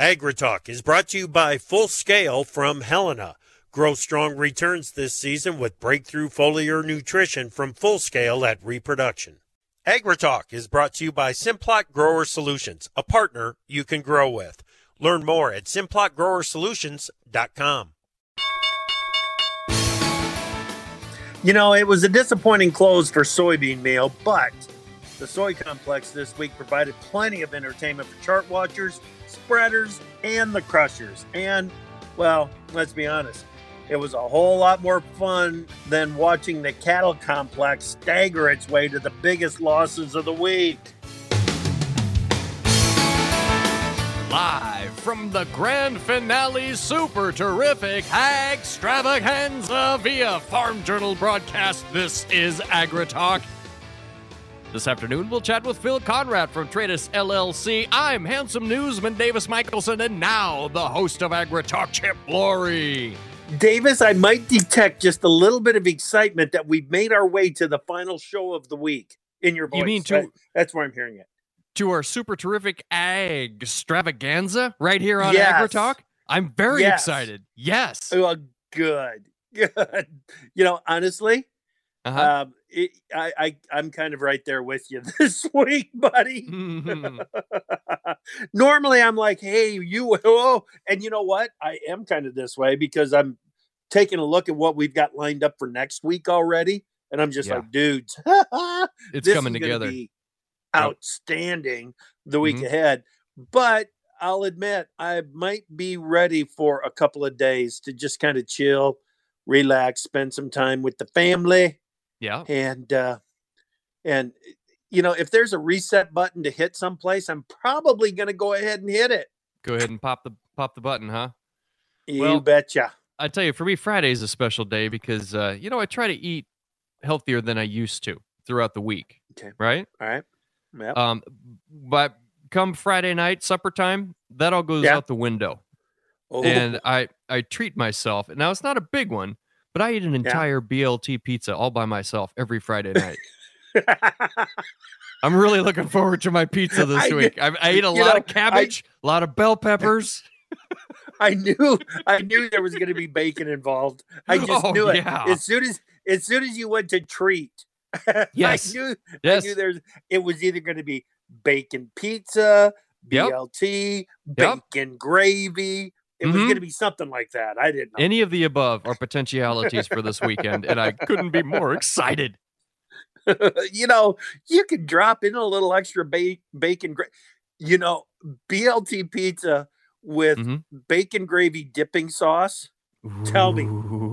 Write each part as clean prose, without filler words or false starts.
AgriTalk is brought to you by Full Scale from Helena. Grow strong returns this season with breakthrough foliar nutrition from Full Scale at Reproduction. AgriTalk is brought to you by Simplot Grower Solutions, a partner you can grow with. Learn more at simplotgrowersolutions.com. You know, it was a disappointing close for soybean meal, but the soy complex this week provided plenty of entertainment for chart watchers, spreaders, and the crushers. And, well, let's be honest, it was a whole lot more fun than watching the cattle complex stagger its way to the biggest losses of the week. Live from the grand finale super terrific Ag Extravaganza via Farm Journal broadcast, this is AgriTalk. This afternoon, we'll chat with Phil Conrad from Tradus LLC. I'm handsome newsman Davis Michelson, and now the host of AgriTalk, Chip Flory. Davis, I might detect just a little bit of excitement that we've made our way to the final show of the week in your voice. You mean that's where I'm hearing it. To our super terrific Ag Extravaganza right here on Yes. AgriTalk? I'm very Yes. excited. Yes. Well, good. You know, honestly, I'm kind of right there with you this week, buddy. Normally, I'm like, hey, and you know what? I am kind of this way because I'm taking a look at what we've got lined up for next week already, and I'm just like, dudes, it's this coming is gonna together. be outstanding the week ahead. But I'll admit, I might be ready for a couple of days to just kind of chill, relax, spend some time with the family. Yeah. And you know, if there's a reset button to hit someplace, I'm probably going to go ahead and hit it. Go ahead and pop the button, huh? You betcha. I tell you, for me, Friday is a special day because, I try to eat healthier than I used to throughout the week. Okay. Right? All right. Yep. But come Friday night, supper time, that all goes out the window. Oh. And I treat myself. Now, it's not a big one, but I eat an entire BLT pizza all by myself every Friday night. I'm really looking forward to my pizza this week. I ate a lot of cabbage, a lot of bell peppers. I knew there was going to be bacon involved. I just knew it. Yeah. As soon as you went to treat, yes, I knew it was either going to be bacon pizza, BLT, bacon gravy. It was going to be something like that. I didn't know. Any of the above are potentialities for this weekend, and I couldn't be more excited. You know, you could drop in a little extra bacon. You know, BLT pizza with bacon gravy dipping sauce. Ooh. Tell me.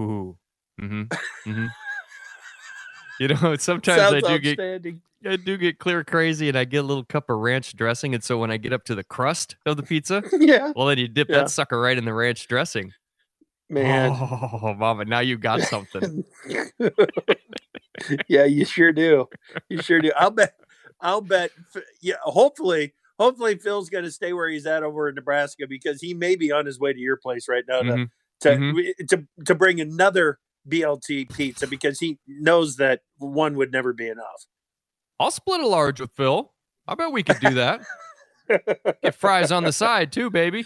You know, sometimes Sounds I do get clear crazy, and I get a little cup of ranch dressing. And so when I get up to the crust of the pizza, well, then you dip that sucker right in the ranch dressing. Man, oh, Mama, now you got something. Yeah, you sure do. You sure do. I'll bet. Yeah, hopefully Phil's going to stay where he's at over in Nebraska because he may be on his way to your place right now to bring another BLT pizza because he knows that one would never be enough. I'll split a large with Phil. I bet we could do that. Get fries on the side too, baby.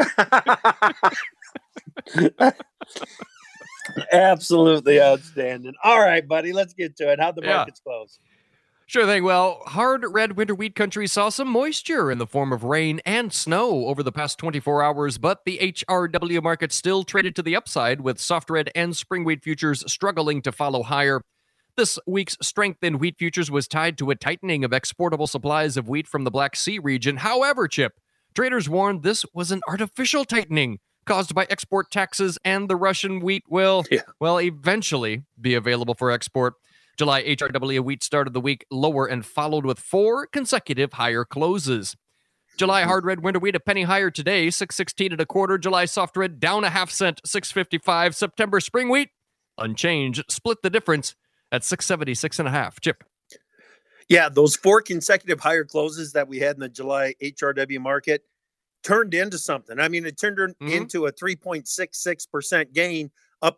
Absolutely outstanding. All right, buddy, let's get to it. How'd the markets close? Sure thing. Well, hard red winter wheat country saw some moisture in the form of rain and snow over the past 24 hours, but the HRW market still traded to the upside with soft red and spring wheat futures struggling to follow higher. This week's strength in wheat futures was tied to a tightening of exportable supplies of wheat from the Black Sea region. However, Chip, traders warned this was an artificial tightening caused by export taxes, and the Russian wheat will eventually be available for export. July HRW wheat started the week lower and followed with 4 consecutive higher closes. July hard red winter wheat a penny higher today, $6.1625. July soft red down a half cent, $6.55. September spring wheat unchanged, split the difference at $6.76.5. Chip. Yeah, those 4 consecutive higher closes that we had in the July HRW market turned into something. I mean, it turned into a 3.66% gain, up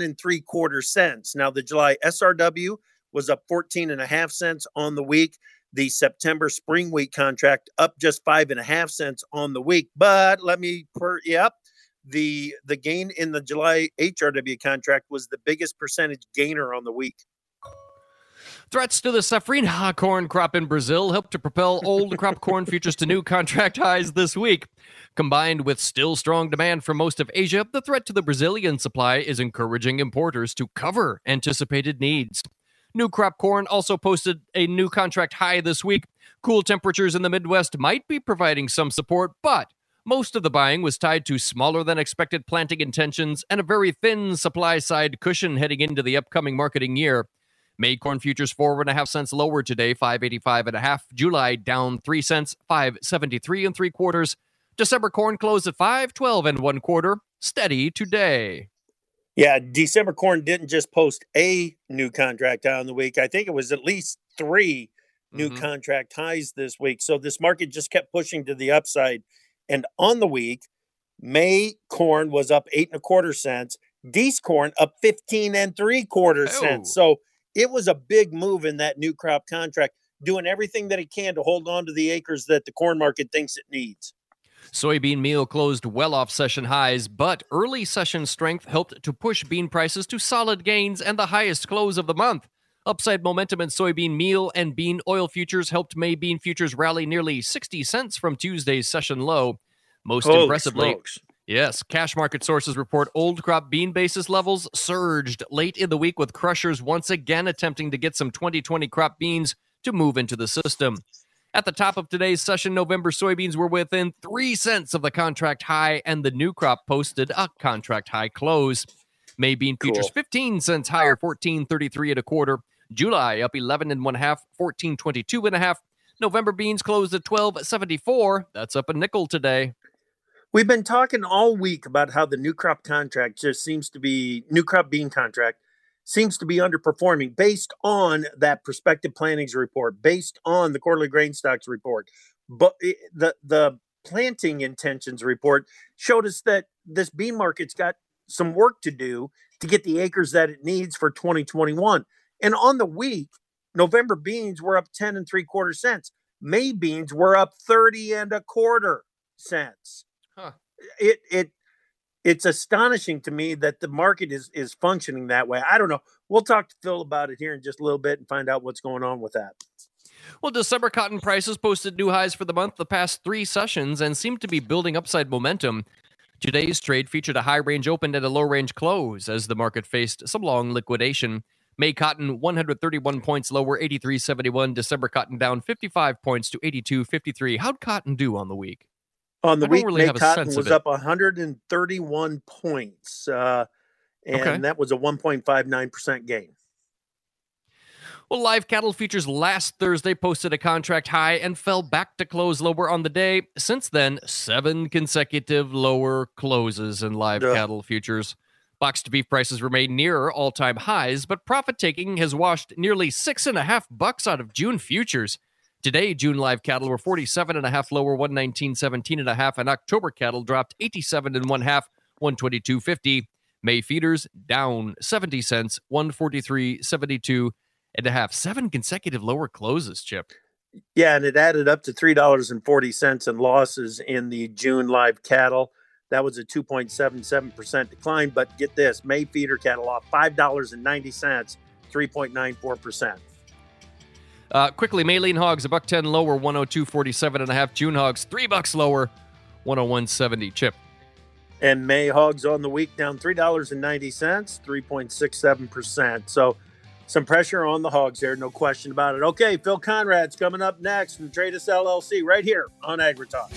21.75 cents. Now, the July SRW was up 14.5 cents on the week. The September spring wheat contract up just 5.5 cents on the week. But let me the gain in the July HRW contract was the biggest percentage gainer on the week. Threats to the safrinha corn crop in Brazil helped to propel old crop corn futures to new contract highs this week. Combined with still strong demand from most of Asia, the threat to the Brazilian supply is encouraging importers to cover anticipated needs. New crop corn also posted a new contract high this week. Cool temperatures in the Midwest might be providing some support, but most of the buying was tied to smaller than expected planting intentions and a very thin supply side cushion heading into the upcoming marketing year. May corn futures 4.5 cents lower today, 5.85.5. July down 3 cents, 5.73 3/4. December corn closed at 5.12 1/4. Steady today. Yeah, December corn didn't just post a new contract high on the week. I think it was at least 3 new contract highs this week. So this market just kept pushing to the upside. And on the week, May corn was up 8.25 cents. Dece corn up 15 3/4 cents. So it was a big move in that new crop contract, doing everything that it can to hold on to the acres that the corn market thinks it needs. Soybean meal closed well off session highs, but early session strength helped to push bean prices to solid gains and the highest close of the month. Upside momentum in soybean meal and bean oil futures helped May bean futures rally nearly 60 cents from Tuesday's session low. Most impressively, smokes. Yes, cash market sources report old crop bean basis levels surged late in the week, with crushers once again attempting to get some 2020 crop beans to move into the system. At the top of today's session, November soybeans were within 3 cents of the contract high, and the new crop posted a contract high close. May bean futures 15 cents higher, 14.33 1/4. July up 11 1/2, 14.22 1/2. November beans closed at 12.74. That's up a nickel today. We've been talking all week about how the new crop contract new crop bean contract seems to be underperforming based on that prospective plantings report, based on the quarterly grain stocks report. But the planting intentions report showed us that this bean market's got some work to do to get the acres that it needs for 2021. And on the week, November beans were up 10 3/4 cents. May beans were up 30 1/4 cents. Huh. It's astonishing to me that the market is functioning that way. I don't know. We'll talk to Phil about it here in just a little bit and find out what's going on with that. Well, December cotton prices posted new highs for the month the past 3 sessions and seem to be building upside momentum. Today's trade featured a high range open and a low range close as the market faced some long liquidation. May cotton 131 points lower, 83.71. December cotton down 55 points to 82.53. How'd cotton do on the week? On the week, May cotton was up 131 points, and that was a 1.59% gain. Well, live cattle futures last Thursday posted a contract high and fell back to close lower on the day. Since then, 7 consecutive lower closes in live cattle futures. Boxed beef prices remain near all-time highs, but profit-taking has washed nearly $6.50 out of June futures. Today, June live cattle were 47.5 lower, 119.17.5, and October cattle dropped 87 1/2, 122.50. May feeders down 70 cents, 143.72.5. 7 consecutive lower closes, Chip. Yeah, and it added up to $3.40 in losses in the June live cattle. That was a 2.77% decline. But get this, May feeder cattle off $5.90, 3.94%. Quickly, May lean hogs, $1.10 lower, 102.47.5. June hogs, $3 lower, 101.70. Chip. And May hogs on the week down $3.90, 3.67%. So some pressure on the hogs there, no question about it. Okay, Phil Conrad's coming up next from Tradus LLC right here on AgriTalk.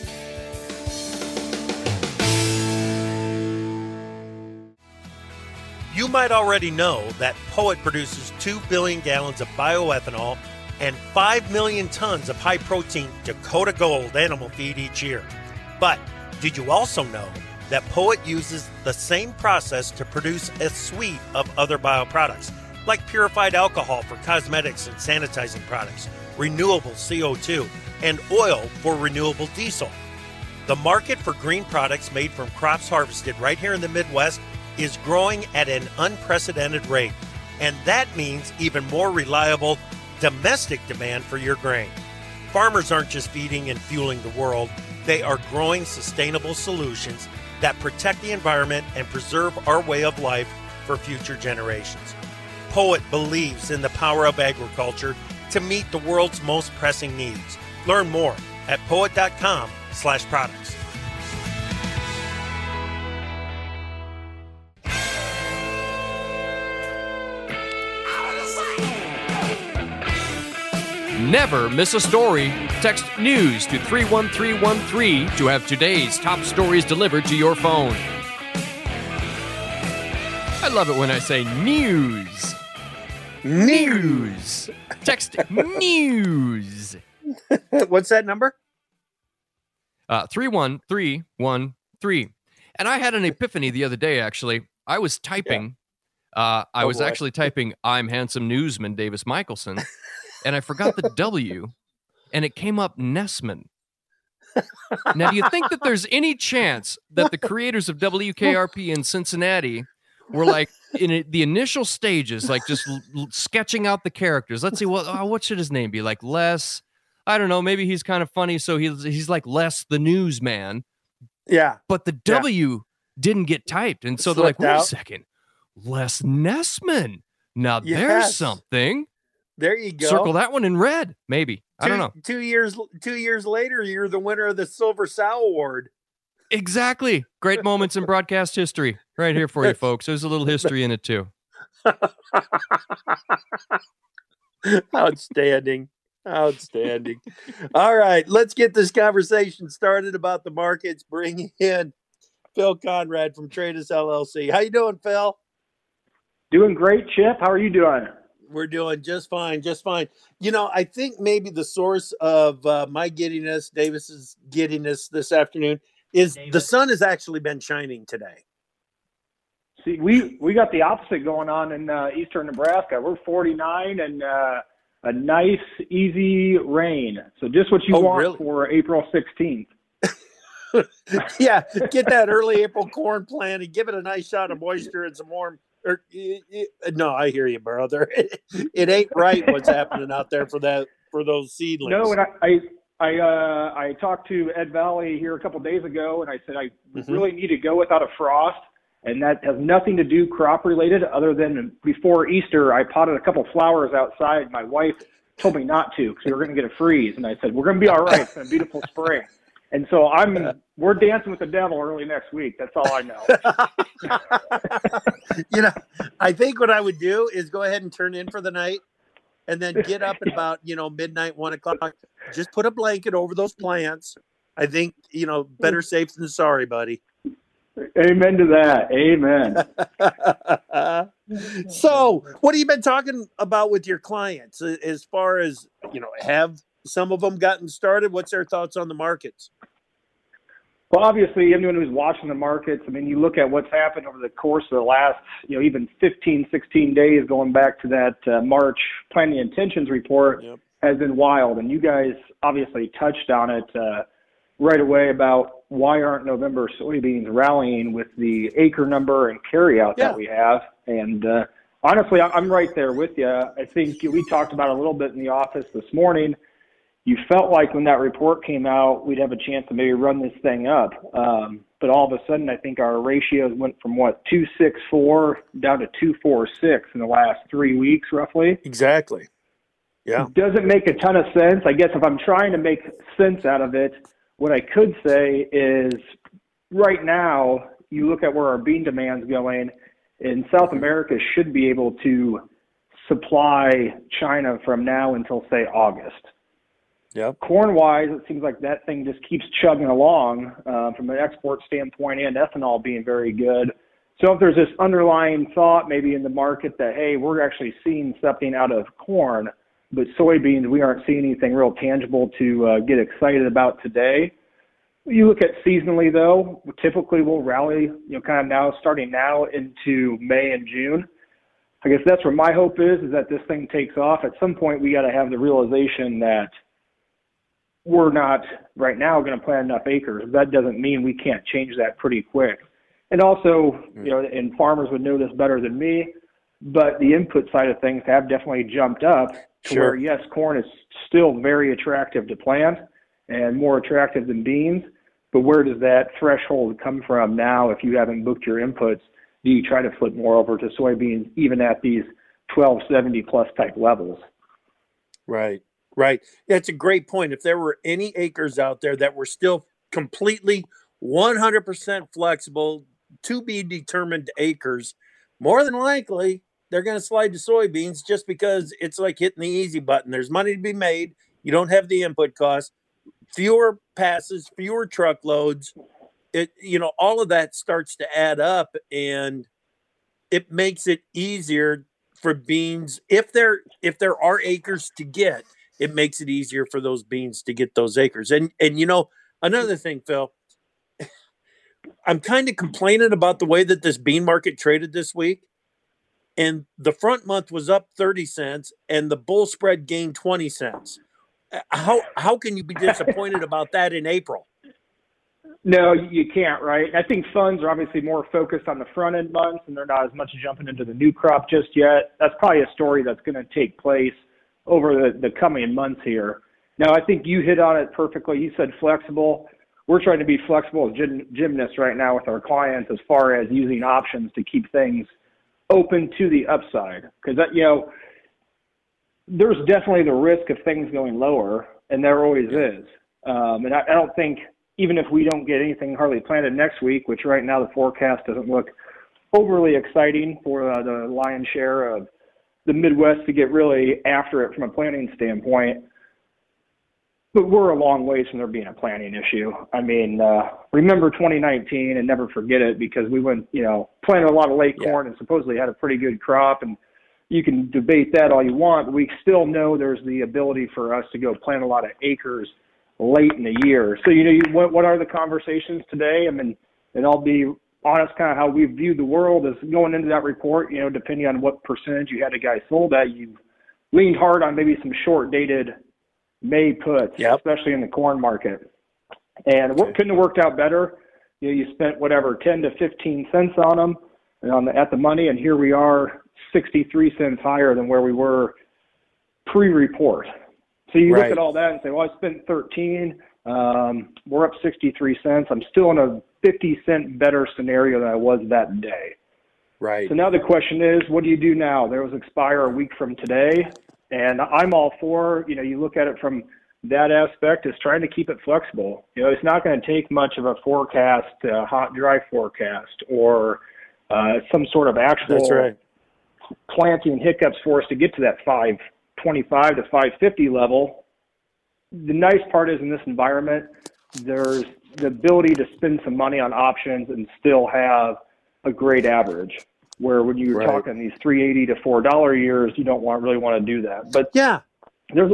You might already know that Poet produces 2 billion gallons of bioethanol and 5 million tons of high-protein Dakota Gold animal feed each year. But did you also know that Poet uses the same process to produce a suite of other bioproducts, like purified alcohol for cosmetics and sanitizing products, renewable CO2, and oil for renewable diesel? The market for green products made from crops harvested right here in the Midwest is growing at an unprecedented rate, and that means even more reliable, domestic demand for your grain. Farmers aren't just feeding and fueling the world, they are growing sustainable solutions that protect the environment and preserve our way of life for future generations. Poet believes in the power of agriculture to meet the world's most pressing needs. Learn more at poet.com/products. Never miss a story. Text NEWS to 31313 to have today's top stories delivered to your phone. I love it when I say news. News. Text news. What's that number? 31313. And I had an epiphany the other day, actually. I was typing. I was actually typing, I'm handsome newsman Davis Michelson. And I forgot the W, and it came up Nessman. Now, do you think that there's any chance that the creators of WKRP in Cincinnati were like in the initial stages, like just sketching out the characters? Let's see, what should his name be? Like Les? I don't know. Maybe he's kind of funny, so he's like Les the newsman. Yeah. But the W didn't get typed, and so they're like, wait a second, Les Nessman. Now there's something. There you go. Circle that one in red, maybe. I don't know. 2 years later, you're the winner of the Silver Sow Award. Exactly. Great moments in broadcast history right here for you, folks. There's a little history in it, too. Outstanding. All right, let's get this conversation started about the markets. Bring in Phil Conrad from Tradus LLC. How you doing, Phil? Doing great, Chip. How are you doing? We're doing just fine. You know, I think maybe the source of my giddiness, Davis's giddiness this afternoon, is the sun has actually been shining today. See, we got the opposite going on in eastern Nebraska. We're 49 and a nice, easy rain. So just what you want for April 16th. Yeah, get that early April corn planted, give it a nice shot of moisture and some warm. No, I hear you, brother. It ain't right what's happening out there for those seedlings. No, and I talked to Ed Valley here a couple of days ago, and I said I really need to go without a frost, and that has nothing to do crop related, other than before Easter I potted a couple flowers outside. My wife told me not to because we were going to get a freeze, and I said we're going to be all right. It's been a beautiful spring. And so we're dancing with the devil early next week. That's all I know. You know, I think what I would do is go ahead and turn in for the night and then get up at about, midnight, 1 o'clock. Just put a blanket over those plants. I think, better safe than sorry, buddy. Amen to that. Amen. So what have you been talking about with your clients as far as, have some of them gotten started? What's their thoughts on the markets? Well, obviously, anyone who's watching the markets, I mean, you look at what's happened over the course of the last, even 15, 16 days, going back to that March planning intentions report, has been wild. And you guys obviously touched on it right away about why aren't November soybeans rallying with the acre number and carryout that we have. And honestly, I'm right there with you. I think we talked about it a little bit in the office this morning. You felt like when that report came out, we'd have a chance to maybe run this thing up. But all of a sudden, I think our ratios went from 264 down to 246 in the last 3 weeks, roughly. Exactly. Yeah. It doesn't make a ton of sense. I guess if I'm trying to make sense out of it, what I could say is right now, you look at where our bean demand's going, and South America should be able to supply China from now until, say, August. Yep. Corn-wise, it seems like that thing just keeps chugging along from an export standpoint, and ethanol being very good. So if there's this underlying thought maybe in the market that, hey, we're actually seeing something out of corn, but soybeans, we aren't seeing anything real tangible to get excited about today. You look at seasonally, though, typically we'll rally, kind of now, starting now into May and June. I guess that's where my hope is that this thing takes off. At some point, we got to have the realization that we're not right now going to plant enough acres. That doesn't mean we can't change that pretty quick. And also, and farmers would know this better than me, but the input side of things have definitely jumped up to Sure. where, yes, corn is still very attractive to plant and more attractive than beans. But where does that threshold come from now? If you haven't booked your inputs, do you try to flip more over to soybeans, even at these 1270 plus type levels? Right. That's a great point. If there were any acres out there that were still completely 100% flexible, to be determined acres, more than likely they're going to slide to soybeans just because it's like hitting the easy button. There's money to be made. You don't have the input costs, fewer passes, fewer truckloads. All of that starts to add up, and it makes it easier for beans. If there are acres to get, it makes it easier for those beans to get those acres. And another thing, Phil, I'm kind of complaining about the way that this bean market traded this week. And the front month was up 30 cents and the bull spread gained 20 cents. How can you be disappointed about that in April? No, you can't, right? I think funds are obviously more focused on the front end months, and they're not as much jumping into the new crop just yet. That's probably a story that's going to take place over the coming months here. Now, I think you hit on it perfectly. You said flexible. We're trying to be flexible as gymnasts right now with our clients as far as using options to keep things open to the upside. Because, there's definitely the risk of things going lower, and there always is. And I don't think, even if we don't get anything hardly planted next week, which right now the forecast doesn't look overly exciting for the lion's share of the Midwest to get really after it from a planting standpoint. But we're a long ways from there being a planting issue. I mean, remember 2019 and never forget it, because we went, planted a lot of late corn and supposedly had a pretty good crop. And you can debate that all you want, but we still know there's the ability for us to go plant a lot of acres late in the year. So, what are the conversations today? I mean, and I'll be honest, kind of how we viewed the world is going into that report, depending on what percentage you had a guy sold at, you leaned hard on maybe some short dated May puts, especially in the corn market. And what couldn't have worked out better? You spent 10 to 15 cents on them at the money, and here we are 63 cents higher than where we were pre-report. So you look at all that and say, well, I spent 13. We're up 63 cents. I'm still in a 50-cent better scenario than I was that day. Right. So now the question is, what do you do now? There was expire a week from today, and I'm all for, you look at it from that aspect, is trying to keep it flexible. It's not going to take much of a forecast, hot, dry forecast, or some sort of actual planting hiccups for us to get to that 525 to 550 level. The nice part is in this environment, there's the ability to spend some money on options and still have a great average. Where when you're talking these $3.80 to $4 years, you don't really want to do that. But there's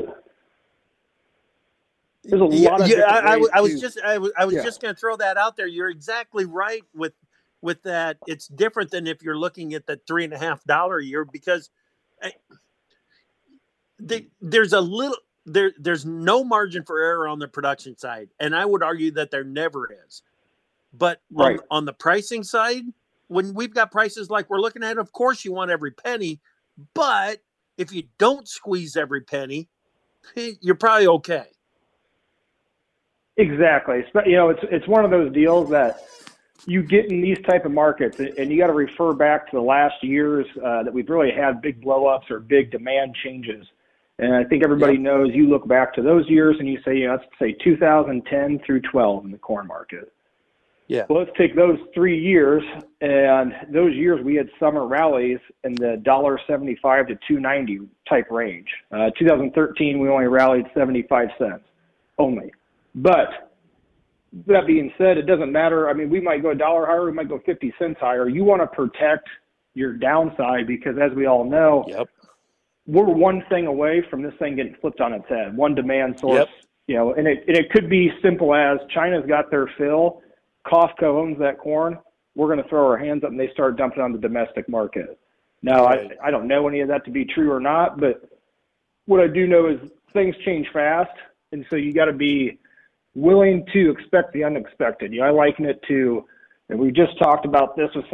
a lot of I was just going to throw that out there. You're exactly right with that. It's different than if you're looking at the $3.50 a year, because there's there's no margin for error on the production side, and I would argue that there never is. But on the pricing side, when we've got prices like we're looking at, of course you want every penny, but if you don't squeeze every penny, you're probably okay. Exactly. It's one of those deals that you get in these type of markets, and you got to refer back to the last years that we've really had big blow-ups or big demand changes. And I think everybody knows, you look back to those years and you say, let's say 2010 through 12 in the corn market. Yeah. Well, let's take those 3 years, and those years we had summer rallies in the $1.75 to $2.90 type range. 2013, we only rallied 75 cents only. But that being said, it doesn't matter. I mean, we might go $1 higher, we might go 50 cents higher. You want to protect your downside, because as we all know, we're one thing away from this thing getting flipped on its head. One demand source, and it could be simple as China's got their fill. Costco owns that corn. We're going to throw our hands up and they start dumping on the domestic market. Now, I don't know any of that to be true or not, but what I do know is things change fast, and so you got to be willing to expect the unexpected. I liken it to, and we just talked about this with some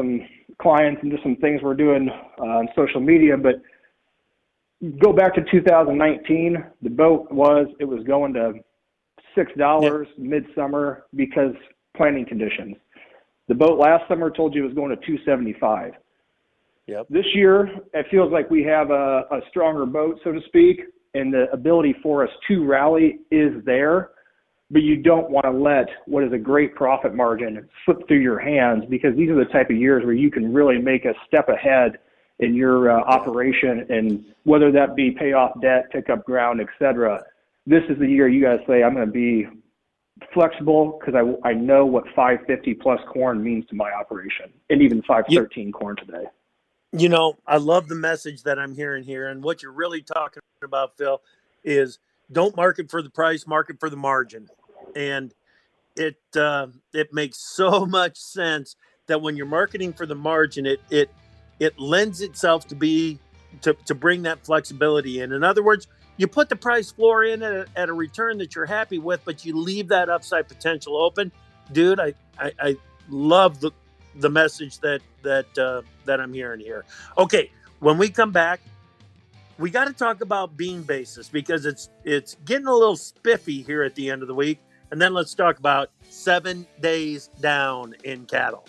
clients and just some things we're doing on social media. But go back to 2019, the boat was going to $6 midsummer because planting conditions. The boat last summer told you it was going to $275. Yep. This year, it feels like we have a stronger boat, so to speak, and the ability for us to rally is there, but you don't want to let what is a great profit margin slip through your hands, because these are the type of years where you can really make a step ahead in your operation, and whether that be pay off debt, pick up ground, etc. This is the year you guys say, I'm going to be flexible because I know what 550 plus corn means to my operation, and even 513 corn today. You know, I love the message that I'm hearing here. And what you're really talking about, Phil, is don't market for the price, market for the margin. And it makes so much sense that when you're marketing for the margin, it lends itself to bring that flexibility in. In other words, you put the price floor in at a return that you're happy with, but you leave that upside potential open. Dude, I love the message that I'm hearing here. Okay, when we come back, we got to talk about bean basis, because it's getting a little spiffy here at the end of the week. And then let's talk about 7 days down in cattle.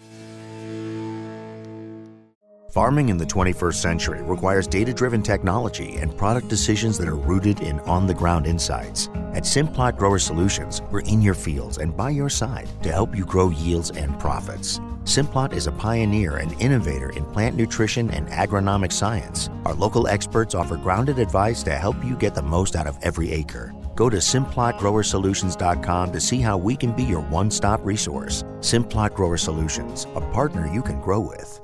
Farming in the 21st century requires data-driven technology and product decisions that are rooted in on-the-ground insights. At Simplot Grower Solutions, we're in your fields and by your side to help you grow yields and profits. Simplot is a pioneer and innovator in plant nutrition and agronomic science. Our local experts offer grounded advice to help you get the most out of every acre. Go to SimplotGrowerSolutions.com to see how we can be your one-stop resource. Simplot Grower Solutions, a partner you can grow with.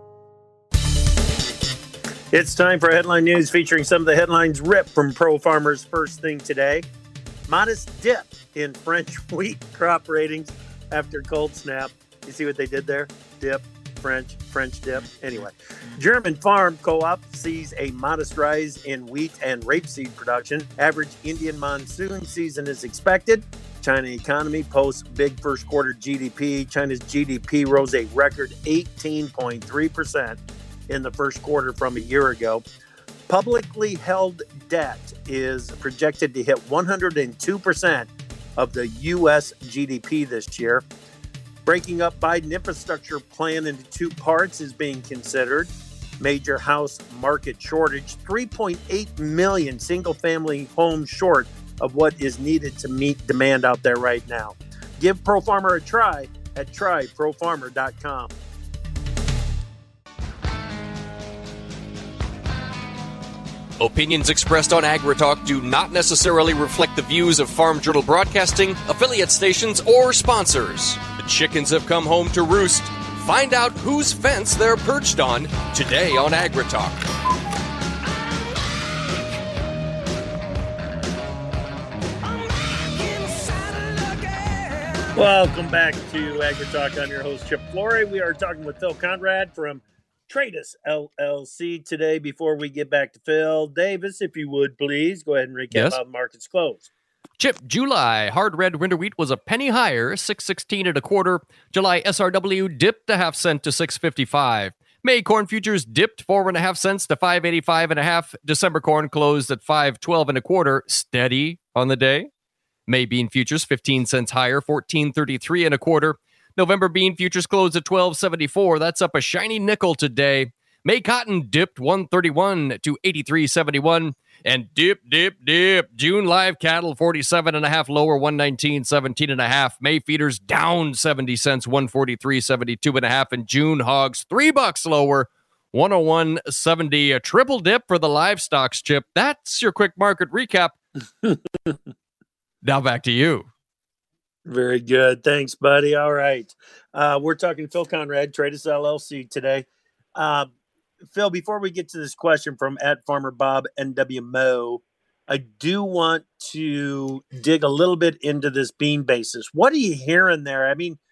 It's time for headline news featuring some of the headlines ripped from Pro Farmer's first thing today. Modest dip in French wheat crop ratings after cold snap. You see what they did there? Dip, French dip. Anyway, German farm co-op sees a modest rise in wheat and rapeseed production. Average Indian monsoon season is expected. China economy posts big first quarter GDP. China's GDP rose a record 18.3% in the first quarter from a year ago. Publicly held debt is projected to hit 102% of the U.S. GDP this year. Breaking up Biden infrastructure plan into two parts is being considered. Major house market shortage, 3.8 million single-family homes short of what is needed to meet demand out there right now. Give Pro Farmer a try at tryprofarmer.com. Opinions expressed on AgriTalk do not necessarily reflect the views of Farm Journal Broadcasting, affiliate stations, or sponsors. The chickens have come home to roost. Find out whose fence they're perched on today on AgriTalk. Welcome back to AgriTalk. I'm your host, Chip Flory. We are talking with Phil Conrad from Tradus LLC today. Before we get back to Phil Davis, if you would please go ahead and recap how the market's closed. Chip, July hard red winter wheat was a penny higher, $6.16 and a quarter. July SRW dipped a half cent to $6.55. May corn futures dipped 4.5 cents to $5.85 and a half. December corn closed at $5.12 and a quarter, steady on the day. May bean futures 15 cents higher, $14.33 and a quarter. November bean futures closed at $12.74. That's up a shiny nickel today. May cotton dipped 131 to 83.71. And dip. June live cattle 47 and a half lower, 119.17 and a half. May feeders down 70 cents, 143.72 and a half. And June hogs $3 lower, 101.70. A triple dip for the livestock, Chip. That's your quick market recap. Now back to you. Very good. Thanks, buddy. All right. We're talking Phil Conrad, Tradus LLC today. Phil, before we get to this question from @FarmerBob NWMO, I do want to dig a little bit into this bean basis. What are you hearing there? I mean,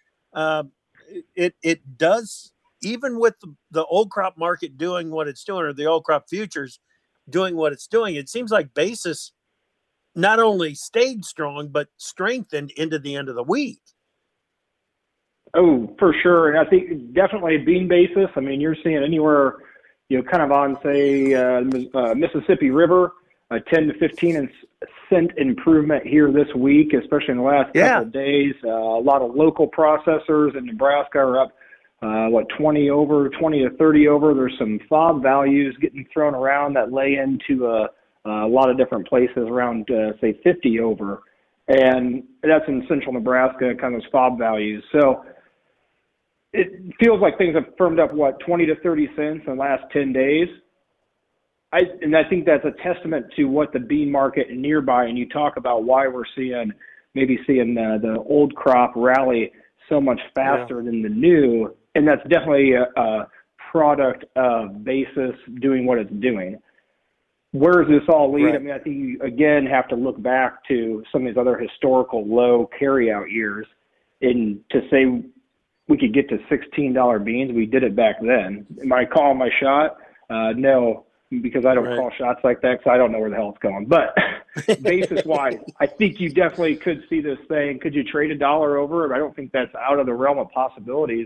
it does, even with the old crop market doing what it's doing, or the old crop futures doing what it's doing, it seems like basis not only stayed strong, but strengthened into the end of the week. Oh, for sure. And I think definitely bean basis. I mean, you're seeing anywhere, kind of on, say, Mississippi River, a 10 to 15 cent improvement here this week, especially in the last couple of days. A lot of local processors in Nebraska are up, 20 to 30 over. There's some FOB values getting thrown around that lay into a lot of different places around, say, 50 over. And that's in central Nebraska, kind of those FOB values. So it feels like things have firmed up, 20 to 30 cents in the last 10 days. I think that's a testament to what the bean market nearby, and you talk about why we're seeing the old crop rally so much faster than the new, and that's definitely a product of basis doing what it's doing. Where does this all lead? Right. I mean, I think you, again, have to look back to some of these other historical low carryout years, and to say we could get to $16 beans. We did it back then. Am I calling my shot? No, because I don't call shots like that because I don't know where the hell it's going. But basis-wise, I think you definitely could see this thing. Could you trade $1 over it? I don't think that's out of the realm of possibilities.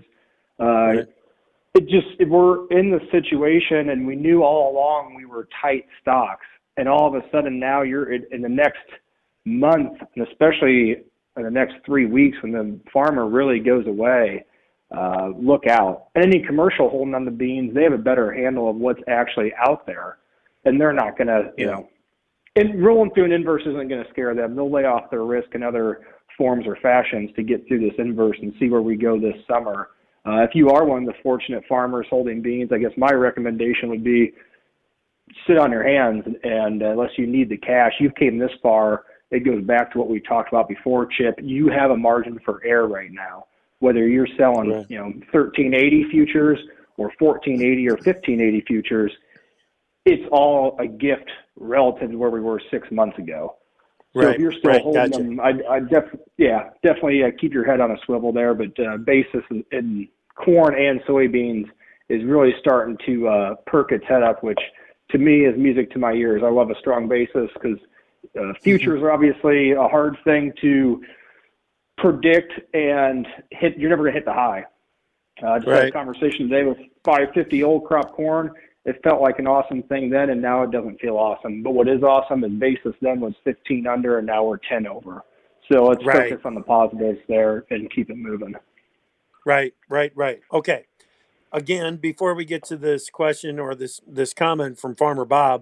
If we're in the situation, and we knew all along we were tight stocks, and all of a sudden now you're in the next month, and especially in the next 3 weeks when the farmer really goes away, look out. And any commercial holding on the beans, they have a better handle of what's actually out there, and they're not going to, and rolling through an inverse isn't going to scare them. They'll lay off their risk in other forms or fashions to get through this inverse and see where we go this summer. If you are one of the fortunate farmers holding beans, I guess my recommendation would be sit on your hands, and unless you need the cash, you've came this far. It goes back to what we talked about before, Chip. You have a margin for error right now, whether you're selling, 1380 futures or 1480 or 1580 futures. It's all a gift relative to where we were 6 months ago. So if you're still holding them, I'd definitely keep your head on a swivel there. But basis in corn and soybeans is really starting to perk its head up, which to me is music to my ears. I love a strong basis because futures are obviously a hard thing to predict and hit. You're never going to hit the high. I just had a conversation today with 550 old crop corn. It felt like an awesome thing then, and now it doesn't feel awesome. But what is awesome is basis then was 15 under, and now we're 10 over. So let's focus on the positives there and keep it moving. Right. Okay. Again, before we get to this question or this comment from Farmer Bob,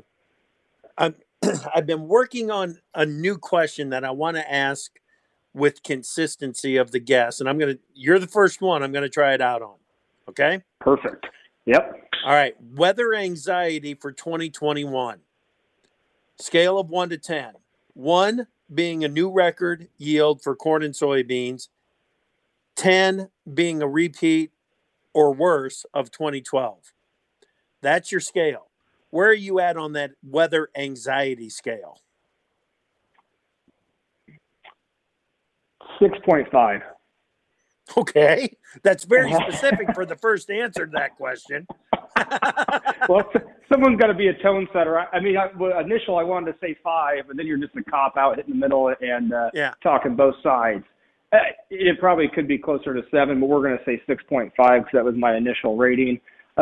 I've been working on a new question that I want to ask with consistency of the guests, and you're the first one I'm going to try it out on. Okay? Perfect. Yep. All right. Weather anxiety for 2021. Scale of 1 to 10. 1 being a new record yield for corn and soybeans. 10 being a repeat or worse of 2012. That's your scale. Where are you at on that weather anxiety scale? 6.5. Okay. That's very specific for the first answer to that question. Well, someone's got to be a tone setter. I mean, I wanted to say 5, and then you're just a cop out hitting the middle and talking both sides. It probably could be closer to 7, but we're going to say 6.5 because that was my initial rating.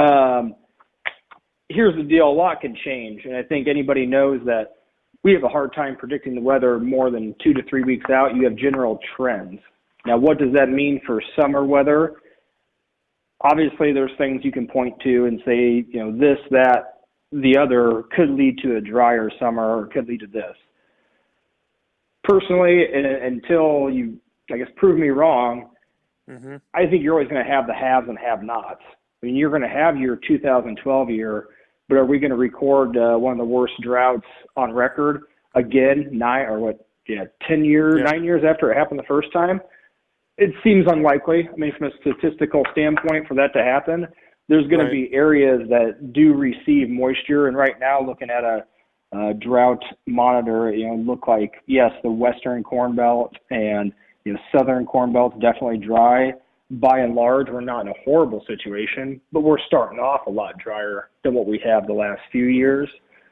Here's the deal. A lot can change, and I think anybody knows that we have a hard time predicting the weather more than 2 to 3 weeks out. You have general trends. Now, what does that mean for summer weather? Obviously, there's things you can point to and say, this, that, the other could lead to a drier summer or could lead to this. Personally, until you, prove me wrong, I think you're always going to have the haves and have-nots. I mean, you're going to have your 2012 year, but are we going to record one of the worst droughts on record again, 10 years, 9 years after it happened the first time? It seems unlikely. I mean, from a statistical standpoint, for that to happen, there's going to be areas that do receive moisture. And right now, looking at a drought monitor, look like, yes, the western Corn Belt and southern Corn Belt's definitely dry. By and large, we're not in a horrible situation, but we're starting off a lot drier than what we have the last few years.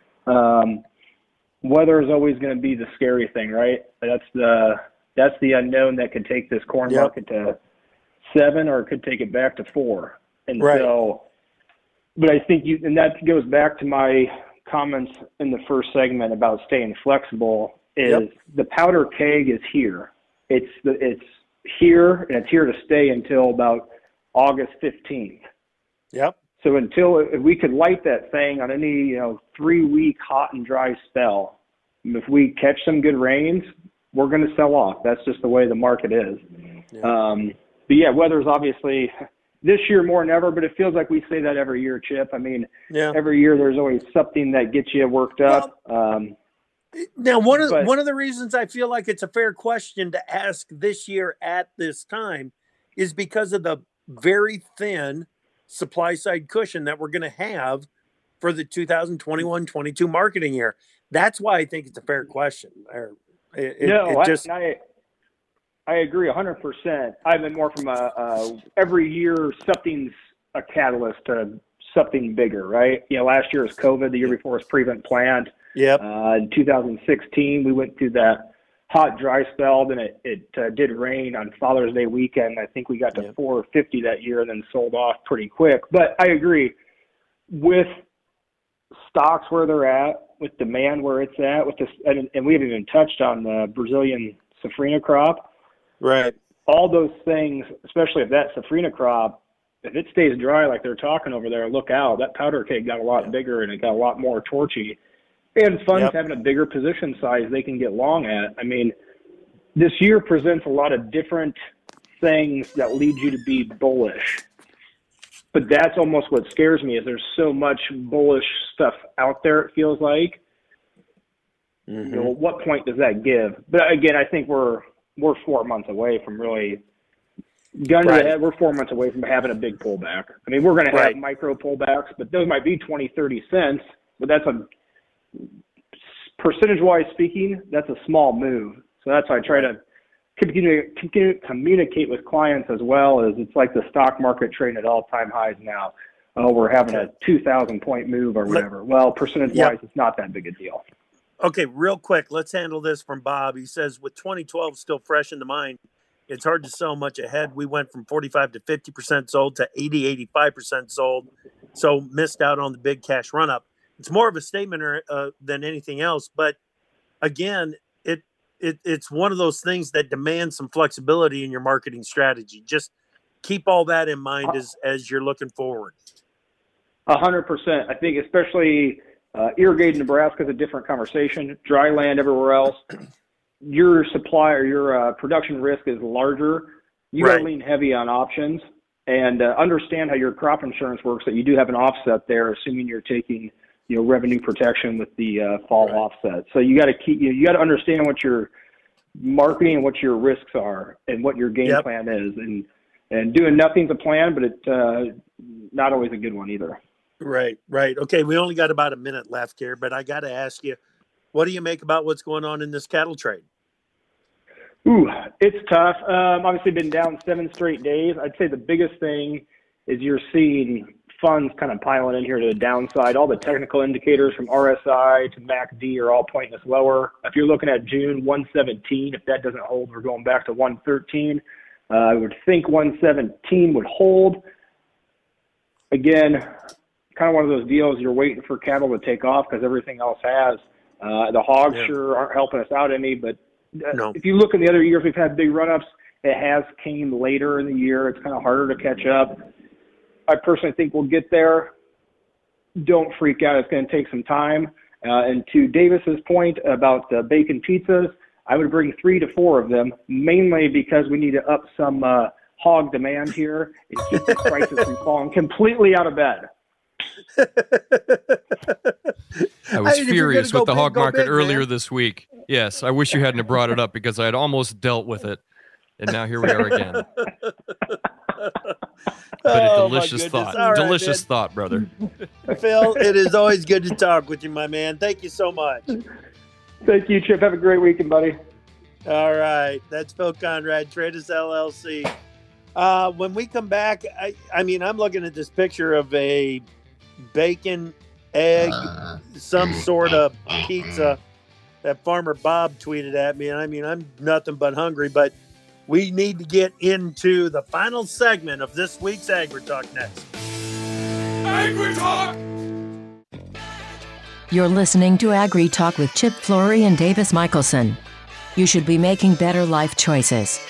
Weather is always going to be the scary thing, right? That's the unknown that could take this corn market to 7, or it could take it back to 4. And right. so, but I think and that goes back to my comments in the first segment about staying flexible, is the powder keg is here. It's here, and it's here to stay until about August 15th. Yep. So if we could light that thing on any 3-week hot and dry spell, if we catch some good rains, we're going to sell off. That's just the way the market is. Yeah. But yeah, weather's obviously this year more than ever, but it feels like we say that every year, Chip. I mean, every year there's always something that gets you worked up. Now, one of the reasons I feel like it's a fair question to ask this year at this time is because of the very thin supply side cushion that we're going to have for the 2021-22 marketing year. That's why I think it's a fair question. I agree 100%. I've been more from every year something's a catalyst to something bigger, right? Last year was COVID. The year before was Prevent Plant. Yep. In 2016, we went through that hot, dry spell. Then it did rain on Father's Day weekend. I think we got to 450 that year and then sold off pretty quick. But I agree with stocks where they're at, with demand where it's at, with this, and we haven't even touched on the Brazilian safrinha crop. Right. All those things, especially if that safrinha crop, if it stays dry like they're talking over there, look out. That powder keg got a lot bigger and it got a lot more torchy. And funds having a bigger position size they can get long at. I mean, this year presents a lot of different things that lead you to be bullish. But that's almost what scares me, is there's so much bullish stuff out there, it feels like. Mm-hmm. What point does that give? But again, I think we're 4 months away from really gun to the head. We're 4 months away from having a big pullback. I mean, we're going to have micro pullbacks, but those might be 20, 30 cents. But that's percentage-wise speaking, that's a small move. So that's why I try to communicate with clients as well, as it's like the stock market trading at all-time highs now. Oh, we're having a 2,000-point move or whatever. Well, percentage-wise, it's not that big a deal. Okay, real quick, let's handle this from Bob. He says, with 2012 still fresh in the mind, it's hard to sell much ahead. We went from 45 to 50% sold to 80, 85% sold, so missed out on the big cash run-up. It's more of a statement than anything else. But, again, it's one of those things that demands some flexibility in your marketing strategy. Just keep all that in mind as you're looking forward. 100%. I think especially irrigated Nebraska is a different conversation. Dry land everywhere else, your supply or your production risk is larger. You got to lean heavy on options and understand how your crop insurance works, that you do have an offset there, assuming you're taking revenue protection with the fall offset. So you got to understand what your marketing and what your risks are and what your game plan is, and doing nothing's a plan, but it's not always a good one either. Right. Okay, we only got about a minute left here, but I got to ask you, what do you make about what's going on in this cattle trade? Ooh, it's tough. Obviously been down 7 straight days. I'd say the biggest thing is you're seeing funds kind of piling in here to the downside. All the technical indicators from RSI to MACD are all pointing us lower. If you're looking at June, 117, if that doesn't hold, we're going back to 113. I would think 117 would hold. Again, kind of one of those deals you're waiting for cattle to take off because everything else has. The hogs sure aren't helping us out any, but if you look in the other years, we've had big run-ups. It has came later in the year. It's kind of harder to catch up. I personally think we'll get there. Don't freak out. It's going to take some time. And to Davis's point about the bacon pizzas, I would bring 3 to 4 of them, mainly because we need to up some hog demand here and keep the prices from falling completely out of bed. I was furious with the hog market earlier this week. Yes, I wish you hadn't brought it up because I had almost dealt with it. And now here we are again. But a delicious thought. Right, delicious thought, brother. Phil, it is always good to talk with you, my man. Thank you so much. Thank you, Chip. Have a great weekend, buddy. All right. That's Phil Conrad, Traders LLC. When we come back, I mean, I'm looking at this picture of a bacon, egg, some sort of pizza that Farmer Bob tweeted at me. And I mean, I'm nothing but hungry, but We need to get into the final segment of this week's AgriTalk next. AgriTalk! You're listening to AgriTalk with Chip Flory and Davis Michelson. You should be making better life choices.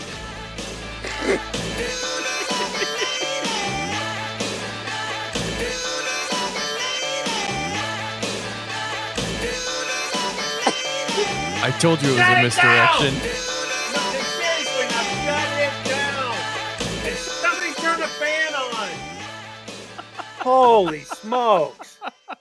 I told you it was a misdirection. Seriously, now shut it down. And somebody turn the fan on. Holy smokes.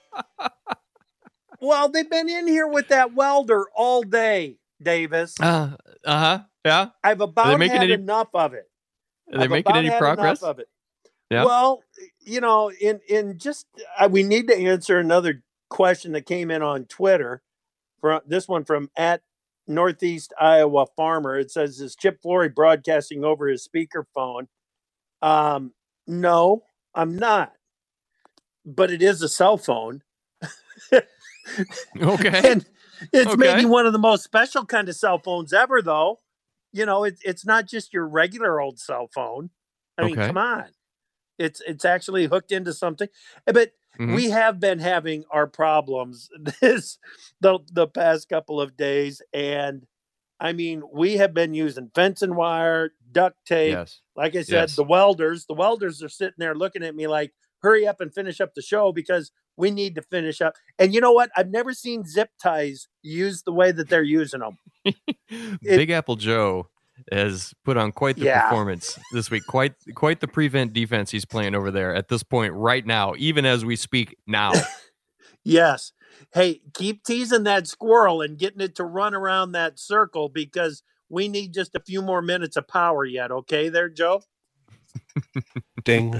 Well, they've been in here with that welder all day, Davis. Yeah. I've about had enough of it. Are they making any progress? Of it. Yeah. Well, in just we need to answer another question that came in on Twitter. This one from at Northeast Iowa Farmer. It says, is Chip Flory broadcasting over his speakerphone? No, I'm not. But it is a cell phone. Okay. And it's maybe one of the most special kind of cell phones ever, though. It's not just your regular old cell phone. I mean, come on. It's actually hooked into something. But we have been having our problems the past couple of days. And I mean, we have been using fencing wire, duct tape. Yes. Like I said, the welders are sitting there looking at me like, hurry up and finish up the show because we need to finish up. And you know what? I've never seen zip ties used the way that they're using them. Big Apple Joe has put on quite the performance this week. Quite the prevent defense he's playing over there at this point right now, even as we speak now. Yes. Hey, keep teasing that squirrel and getting it to run around that circle because we need just a few more minutes of power yet. Okay there, Joe? Ding.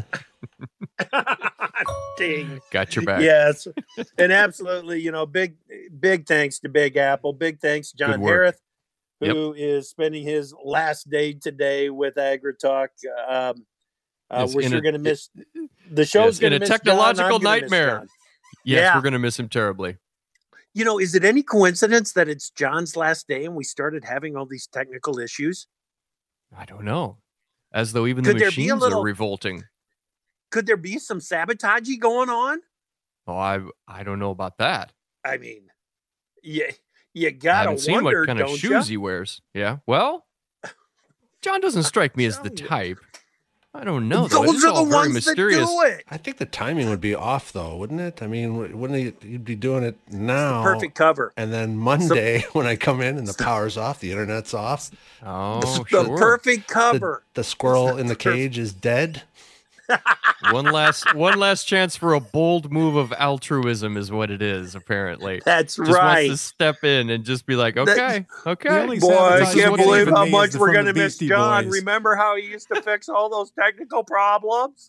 Ding. Got your back. Yes. And absolutely, big thanks to Big Apple. Big thanks to John Harris, who is spending his last day today with AgriTalk. We're sure going to miss the show's going to miss a technological nightmare. Yes, we're going to miss him terribly. Is it any coincidence that it's John's last day and we started having all these technical issues? I don't know. As though even the machines are revolting. Could there be some sabotaging going on? Oh, I don't know about that. I mean, you gotta wonder, seen what kind of shoes you? he wears. Yeah, well, John doesn't strike me as the type. I don't know. Those are the ones mysterious. That do it. I think the timing would be off, though, wouldn't it? I mean, wouldn't he'd be doing it now? Perfect cover. And then Monday, when I come in and the power's off, the internet's off. Oh, the perfect cover. The squirrel in the cage is dead. One last chance for a bold move of altruism is what it is, apparently. That's just right. Wants to step in and just be like, okay. Boy, I can't believe how much we're going to miss John. Boys. Remember how he used to fix all those technical problems?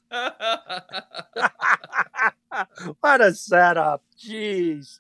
What a setup. Jeez.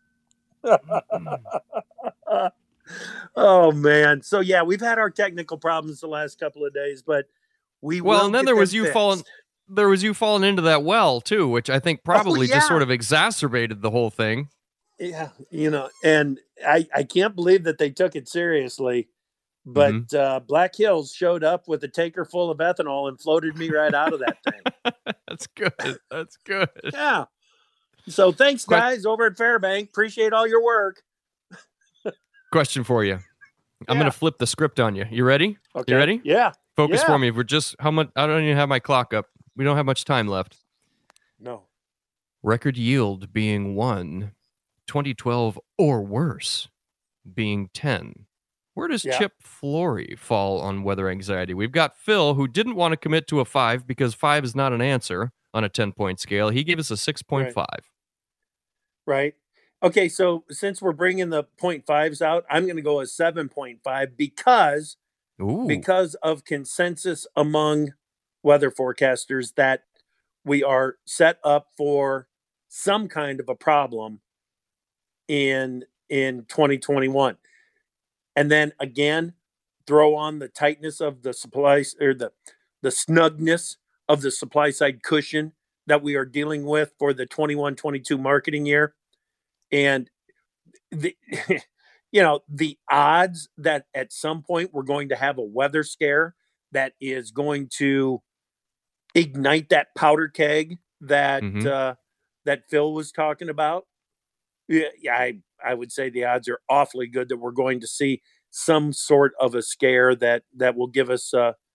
Oh, man. So, yeah, we've had our technical problems the last couple of days, but and then there was you falling into that well too, which I think probably just sort of exacerbated the whole thing. Yeah. And I can't believe that they took it seriously, but Black Hills showed up with a taker full of ethanol and floated me right out of that thing. That's good. That's good. Yeah. So thanks guys over at Fairbank. Appreciate all your work. Question for you. I'm going to flip the script on you. You ready? Okay. You ready? Yeah. Focus for me. We're just how much? I don't even have my clock up. We don't have much time left. No. Record yield being 1, 2012 or worse being 10. Where does Chip Flory fall on weather anxiety? We've got Phil, who didn't want to commit to a 5 because 5 is not an answer on a 10-point scale. He gave us a 6.5. Right. Okay, so since we're bringing the 0.5s out, I'm going to go a 7.5 because of consensus among weather forecasters that we are set up for some kind of a problem in 2021. And then again, throw on the tightness of the supplies or the snugness of the supply side cushion that we are dealing with for the 21-22 marketing year. And the odds that at some point we're going to have a weather scare that is going to ignite that powder keg that that Phil was talking about. Yeah, I would say the odds are awfully good that we're going to see some sort of a scare that will give us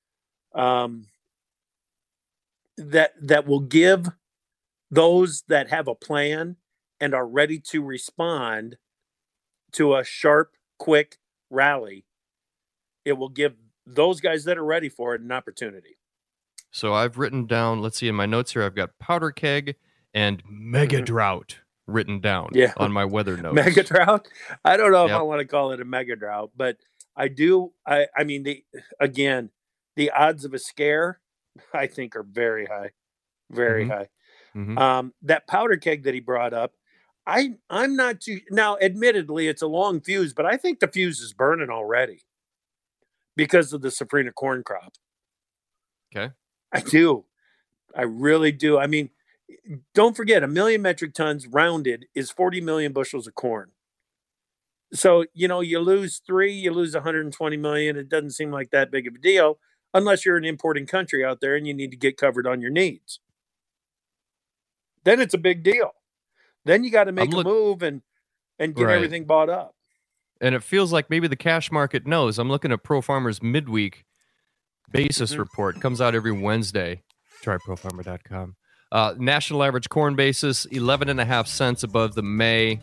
that will give those that have a plan and are ready to respond to a sharp, quick rally. It will give those guys that are ready for it an opportunity. So I've written down, let's see, in my notes here, I've got powder keg and mega drought written down on my weather notes. Mega drought? I don't know if I want to call it a mega drought, but I do. I mean, the odds of a scare, I think, are very high, very high. That powder keg that he brought up, I'm not too, now admittedly it's a long fuse, but I think the fuse is burning already because of the safrinha corn crop. Okay. I really do. I mean, don't forget, 1 million metric tons rounded is 40 million bushels of corn. So, you lose 3, you lose 120 million. It doesn't seem like that big of a deal unless you're an importing country out there and you need to get covered on your needs. Then it's a big deal. Then you got to make a move and get everything bought up. And it feels like maybe the cash market knows. I'm looking at Pro Farmer's midweek basis report. Comes out every Wednesday. Try profarmer.com. National average corn basis, 11.5 cents above the May.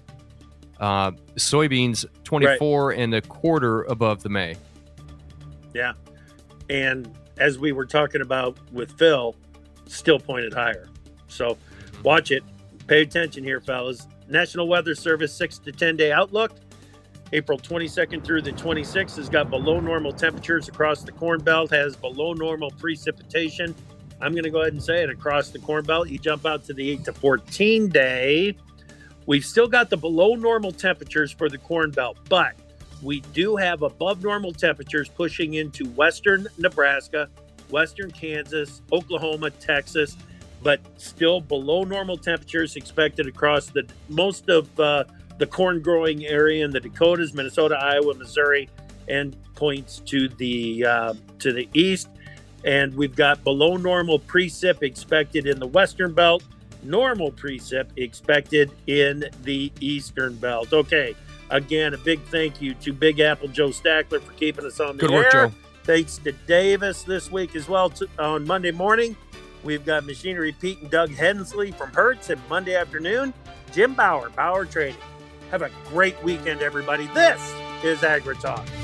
Soybeans, 24 and a quarter above the May. Yeah. And as we were talking about with Phil, still pointed higher. So watch it. Pay attention here, fellas. National Weather Service 6 to 10 day outlook. April 22nd through the 26th has got below normal temperatures across the Corn Belt, has below normal precipitation. I'm going to go ahead and say it across the Corn Belt. You jump out to the 8 to 14 day. We've still got the below normal temperatures for the Corn Belt, but we do have above normal temperatures pushing into western Nebraska, western Kansas, Oklahoma, Texas, but still below normal temperatures expected across the most of the corn growing area in the Dakotas, Minnesota, Iowa, Missouri, and points to the east. And we've got below normal precip expected in the western belt, normal precip expected in the eastern belt. Okay, again, a big thank you to Big Apple Joe Stackler for keeping us on the air. Good work, Joe. Thanks to Davis this week as well. On Monday morning, we've got Machinery Pete and Doug Hensley from Hertz, and Monday afternoon, Jim Bauer, Bauer Trading. Have a great weekend, everybody. This is AgriTalk.